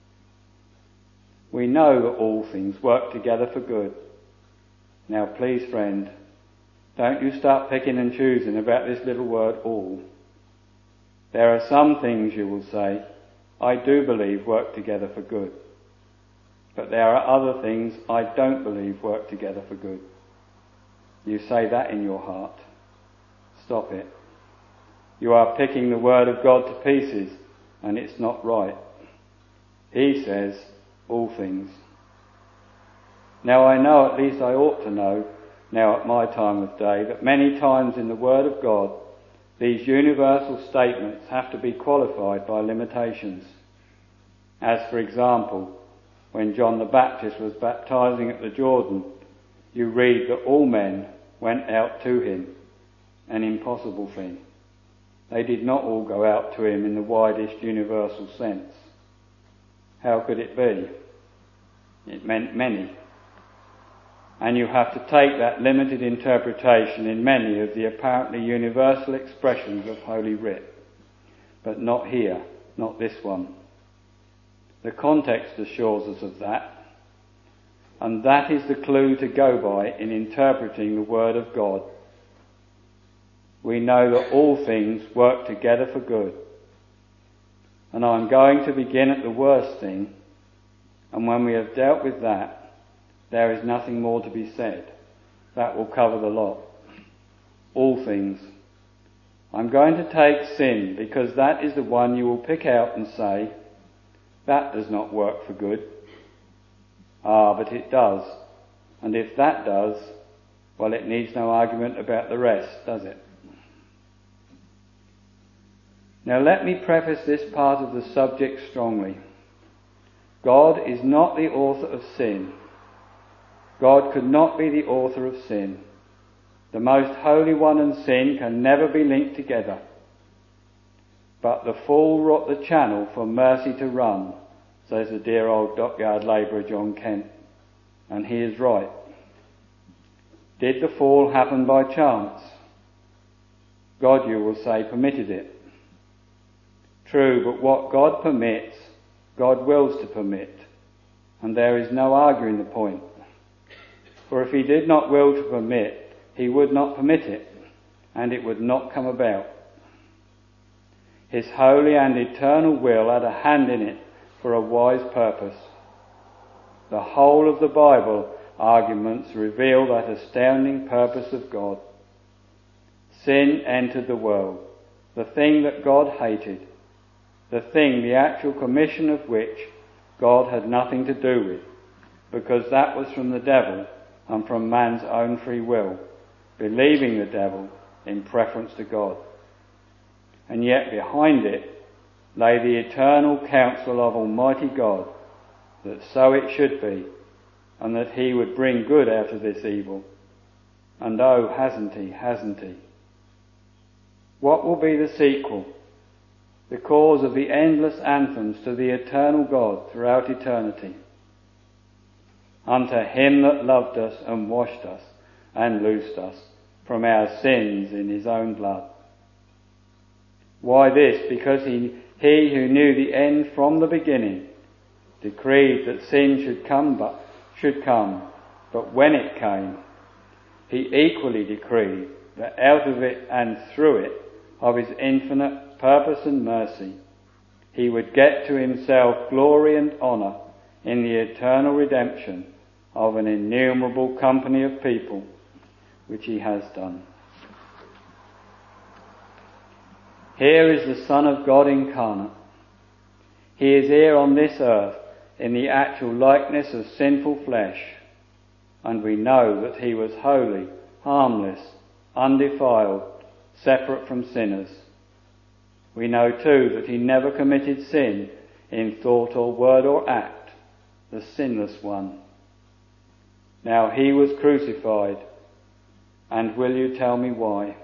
We know that all things work together for good. Now please, friend, don't you start picking and choosing about this little word all. There are some things, you will say, I do believe work together for good. But there are other things I don't believe work together for good. You say that in your heart. Stop it. You are picking the word of God to pieces, and it's not right. He says all things. Now I know, at least I ought to know, now at my time of day, that many times in the Word of God, these universal statements have to be qualified by limitations. As for example, when John the Baptist was baptizing at the Jordan, you read that all men went out to him, an impossible thing. They did not all go out to him in the widest universal sense. How could it be? It meant many. And you have to take that limited interpretation in many of the apparently universal expressions of Holy Writ. But not here, not this one. The context assures us of that, and that is the clue to go by in interpreting the Word of God. We know that all things work together for good. And I'm going to begin at the worst thing, and when we have dealt with that, there is nothing more to be said. That will cover the lot. All things. I'm going to take sin, because that is the one you will pick out and say, that does not work for good. Ah, but it does. And if that does, well, it needs no argument about the rest, does it? Now let me preface this part of the subject strongly. God is not the author of sin. God could not be the author of sin. The most holy one and sin can never be linked together. But the fall wrought the channel for mercy to run, says the dear old dockyard labourer John Kent. And he is right. Did the fall happen by chance? God, you will say, permitted it. True, but what God permits, God wills to permit. And there is no arguing the point. For if he did not will to permit, he would not permit it, and it would not come about. His holy and eternal will had a hand in it for a wise purpose. The whole of the Bible arguments reveal that astounding purpose of God. Sin entered the world, the thing that God hated, the thing, the actual commission of which God had nothing to do with, because that was from the devil and from man's own free will, believing the devil in preference to God. And yet behind it lay the eternal counsel of Almighty God, that so it should be, and that he would bring good out of this evil. And oh, hasn't he, hasn't he? What will be the sequel? The cause of the endless anthems to the eternal God throughout eternity. Unto him that loved us and washed us and loosed us from our sins in his own blood. Why this? Because he, he who knew the end from the beginning decreed that sin should come, but should come, but when it came, he equally decreed that out of it and through it, of his infinite purpose and mercy, he would get to himself glory and honour in the eternal redemption of an innumerable company of people, which he has done. Here is the Son of God incarnate. He is here on this earth in the actual likeness of sinful flesh, and we know that he was holy, harmless, undefiled, separate from sinners. We know too that he never committed sin in thought or word or act, the sinless one. Now he was crucified, and will you tell me why?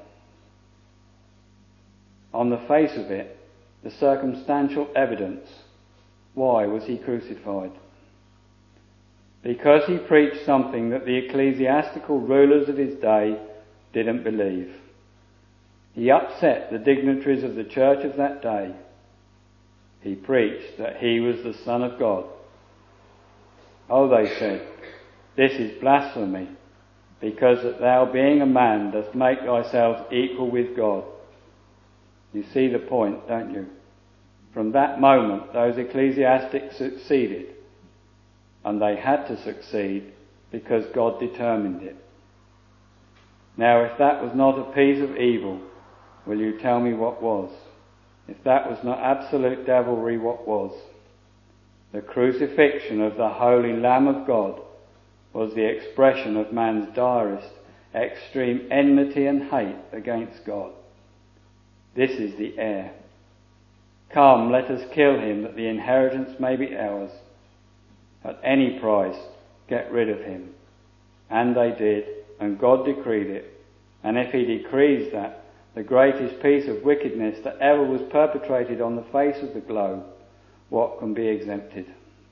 On the face of it, the circumstantial evidence, why was he crucified? Because he preached something that the ecclesiastical rulers of his day didn't believe. He upset the dignitaries of the church of that day. He preached that he was the Son of God. Oh, they said, this is blasphemy, because that thou being a man dost make thyself equal with God. You see the point, don't you? From that moment, those ecclesiastics succeeded, and they had to succeed because God determined it. Now, if that was not a piece of evil, will you tell me what was? If that was not absolute devilry, what was? The crucifixion of the Holy Lamb of God was the expression of man's direst, extreme enmity and hate against God. This is the heir. Come, let us kill him, that the inheritance may be ours. At any price, get rid of him. And they did, and God decreed it. And if he decrees that, the greatest piece of wickedness that ever was perpetrated on the face of the globe, what can be exempted?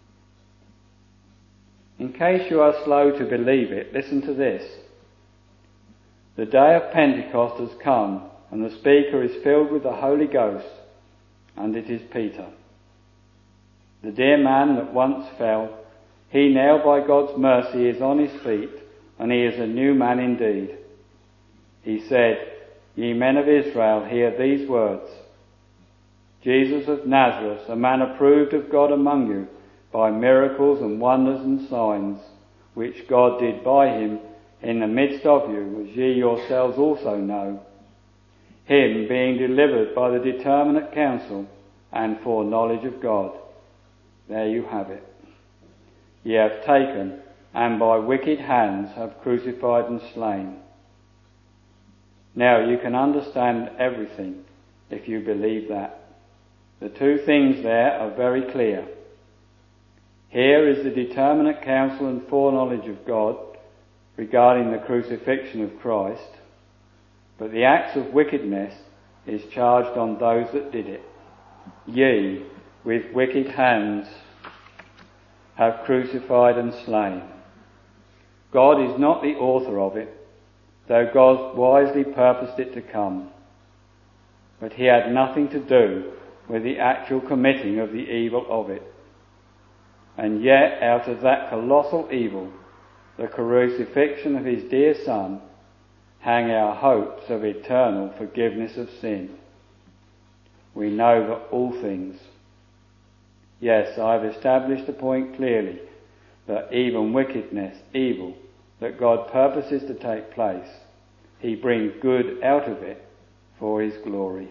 In case you are slow to believe it, listen to this. The day of Pentecost has come, and the speaker is filled with the Holy Ghost, and it is Peter. The dear man that once fell, he now by God's mercy is on his feet, and he is a new man indeed. He said, Ye men of Israel, hear these words. Jesus of Nazareth, a man approved of God among you, by miracles and wonders and signs, which God did by him in the midst of you, as ye yourselves also know. Him being delivered by the determinate counsel and foreknowledge of God. There you have it. Ye have taken, and by wicked hands have crucified and slain. Now you can understand everything if you believe that. The two things there are very clear. Here is the determinate counsel and foreknowledge of God regarding the crucifixion of Christ, but the acts of wickedness is charged on those that did it. Ye, with wicked hands, have crucified and slain. God is not the author of it, though God wisely purposed it to come. But he had nothing to do with the actual committing of the evil of it. And yet, out of that colossal evil, the crucifixion of his dear Son, hang our hopes of eternal forgiveness of sin. We know that all things. Yes, I have established the point clearly, that even wickedness, evil, that God purposes to take place, he brings good out of it for his glory.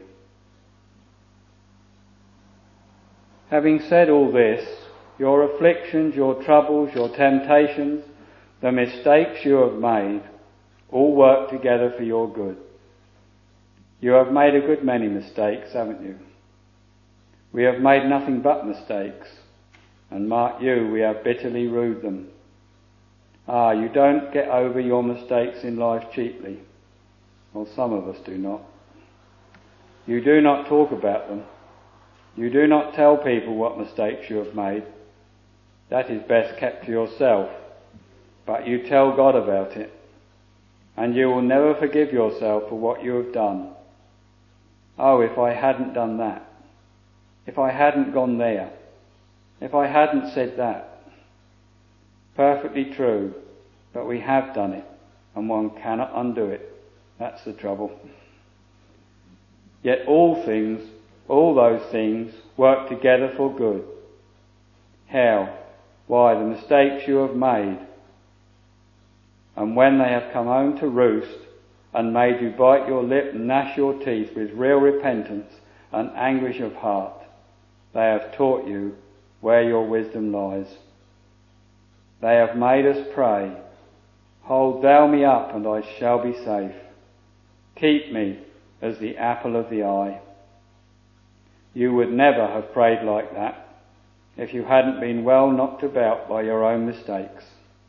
Having said all this, your afflictions, your troubles, your temptations, the mistakes you have made, all work together for your good. You have made a good many mistakes, haven't you? We have made nothing but mistakes, and mark you, we have bitterly rued them. Ah, you don't get over your mistakes in life cheaply. Well, some of us do not. You do not talk about them. You do not tell people what mistakes you have made. That is best kept to yourself. But you tell God about it, and you will never forgive yourself for what you have done. Oh, if I hadn't done that. If I hadn't gone there. If I hadn't said that. Perfectly true, but we have done it, and one cannot undo it. That's the trouble. Yet all things all those things work together for good. How? Why, the mistakes you have made. And when they have come home to roost and made you bite your lip and gnash your teeth with real repentance and anguish of heart, they have taught you where your wisdom lies. They have made us pray, hold thou me up and I shall be safe. Keep me as the apple of the eye. You would never have prayed like that if you hadn't been well knocked about by your own mistakes.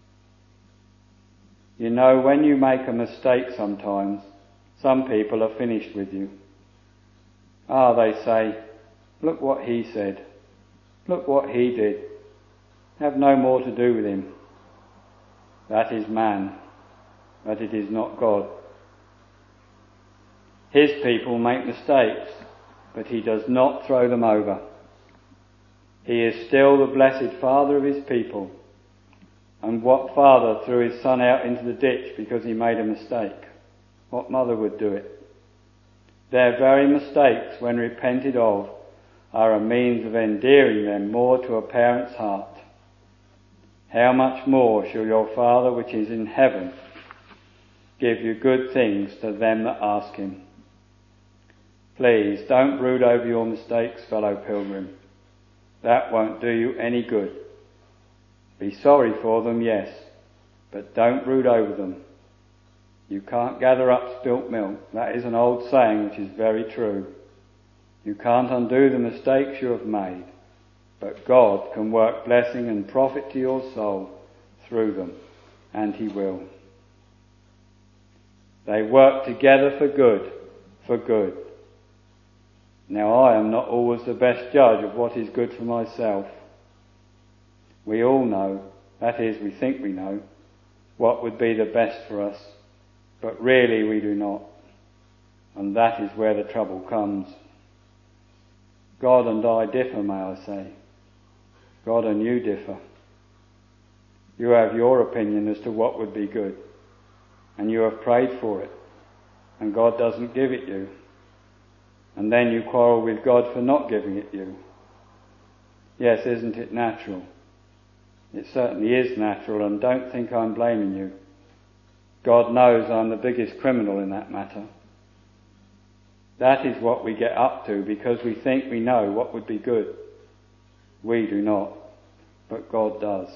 You know, when you make a mistake sometimes, some people are finished with you. Ah, they say, look what he said. Look what he did. Have no more to do with him. That is man, but it is not God. His people make mistakes, but he does not throw them over. He is still the blessed Father of his people. And what father threw his son out into the ditch because he made a mistake? What mother would do it? Their very mistakes, when repented of, are a means of endearing them more to a parent's heart. How much more shall your Father which is in heaven give you good things to them that ask him? Please don't brood over your mistakes, fellow pilgrim. That won't do you any good. Be sorry for them, yes, but don't brood over them. You can't gather up spilt milk. That is an old saying which is very true. You can't undo the mistakes you have made, but God can work blessing and profit to your soul through them, and he will. They work together for good, for good. Now I am not always the best judge of what is good for myself. We all know, that is, we think we know, what would be the best for us, but really we do not. And that is where the trouble comes. God and I differ, may I say. God and you differ. You have your opinion as to what would be good, and you have prayed for it, and God doesn't give it you. And then you quarrel with God for not giving it you. Yes, isn't it natural? It certainly is natural, and don't think I'm blaming you. God knows I'm the biggest criminal in that matter. That is what we get up to because we think we know what would be good. We do not, but God does.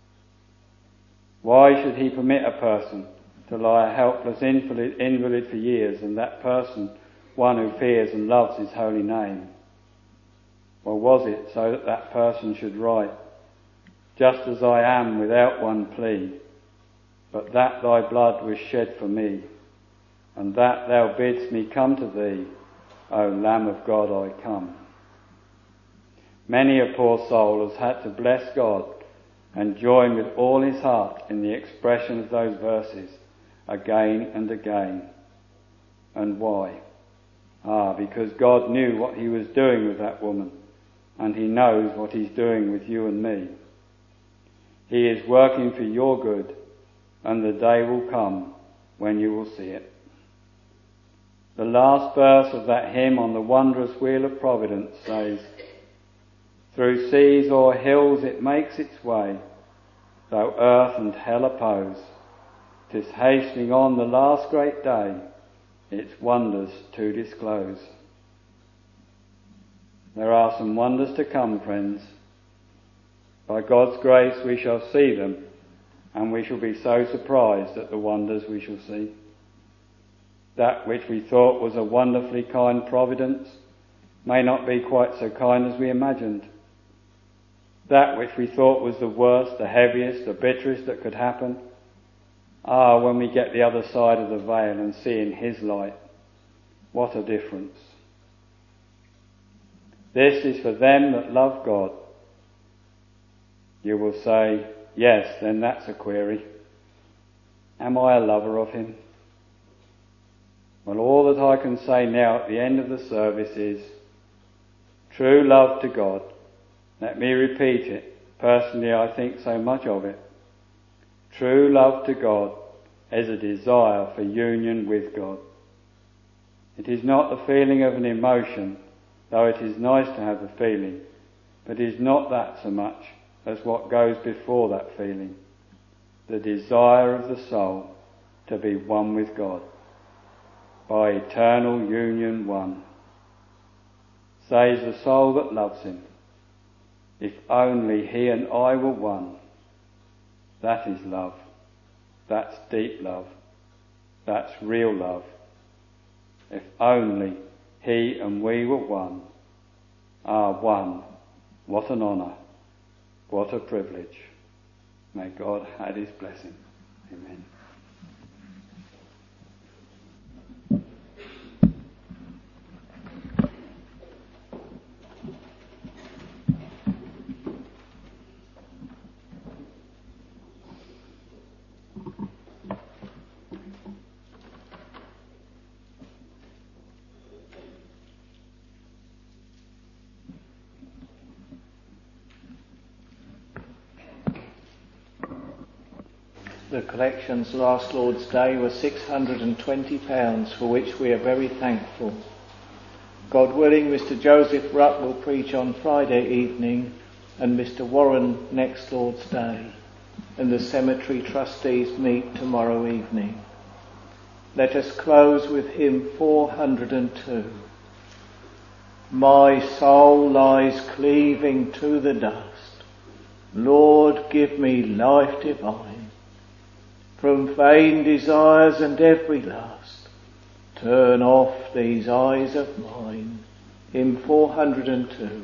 Why should he permit a person to lie a helpless invalid, invalid for years, and that person one who fears and loves his holy name? Or was it so that that person should write, just as I am without one plea, but that thy blood was shed for me, and that thou bidst me come to thee, O Lamb of God, I come. Many a poor soul has had to bless God and join with all his heart in the expression of those verses again and again. And why? Ah, because God knew what he was doing with that woman, and he knows what he's doing with you and me. He is working for your good, and the day will come when you will see it. The last verse of that hymn on the wondrous wheel of providence says, through seas or hills it makes its way, though earth and hell oppose. 'Tis hastening on the last great day, its wonders to disclose. There are some wonders to come, friends. By God's grace we shall see them, and we shall be so surprised at the wonders we shall see. That which we thought was a wonderfully kind providence may not be quite so kind as we imagined. That which we thought was the worst, the heaviest, the bitterest that could happen, ah, when we get the other side of the veil and see in his light, what a difference. This is for them that love God. You will say, yes, then that's a query. Am I a lover of him? Well, all that I can say now at the end of the service is, true love to God, let me repeat it, personally I think so much of it. True love to God is a desire for union with God. It is not the feeling of an emotion though it is nice to have a feeling, but it is not that so much as what goes before that feeling, the desire of the soul to be one with God, by eternal union one. Says the soul that loves him, if only he and I were one. That is love. That's deep love. That's real love. If only he and we were one. Ah, one. What an honour. What a privilege. May God add his blessing. Amen. The collections last Lord's Day were six hundred and twenty pounds, for which we are very thankful. God willing, Mister Joseph Rutt will preach on Friday evening and Mister Warren next Lord's Day, and the cemetery trustees meet tomorrow evening. Let us close with hymn four hundred and two. My soul lies cleaving to the dust. Lord, give me life divine. From vain desires and every lust, turn off these eyes of mine. Hymn four hundred and two.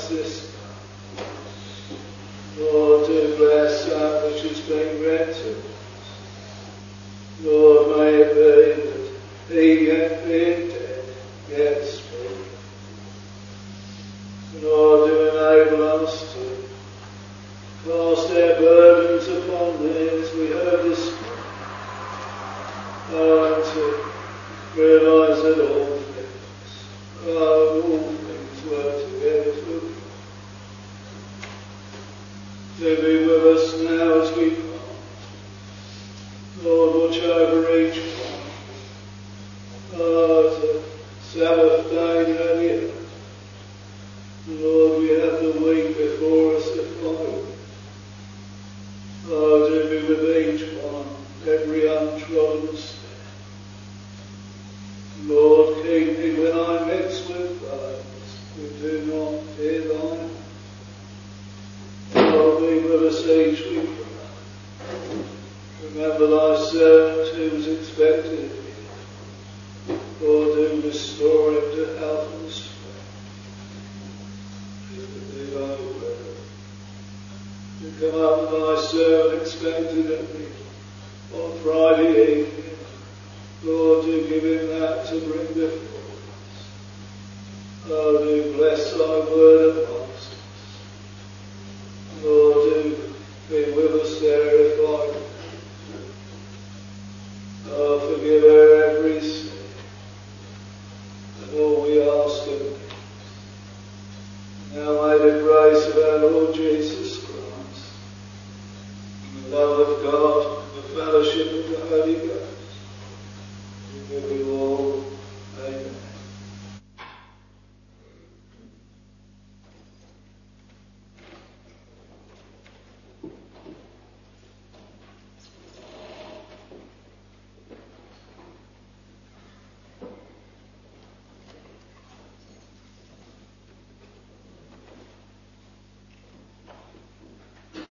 us this day. Lord, do bless that which has been read to us. Lord, may it be that he yet being dead, yet speak. Lord, do enable us to cast our burdens upon thee as we heard this morning. Oh, and to realise that all things, oh, all things work together for good. To be with us now as we part. Lord, watch over each one. Oh, it's a Sabbath day ready. Lord, we have the week before us to follow. Oh, do be with each one, every untrodden step. Lord, keep me when I mix with those who do not fear thy name. Lord, be with us each, we pray. Remember thy servant who was expected of thee. Lord, do restore him to health and strength. If it be thy will. To come up thy servant expected of thee on Friday evening. Lord, do give him that to bring before us. Oh, do bless thy word amongst us. Lord, do be with us there if I can. Oh, forgive her every sin. And all we ask of thee. Now may the grace of our Lord Jesus Christ, and the love of God, and the fellowship of the Holy Ghost, be with you all.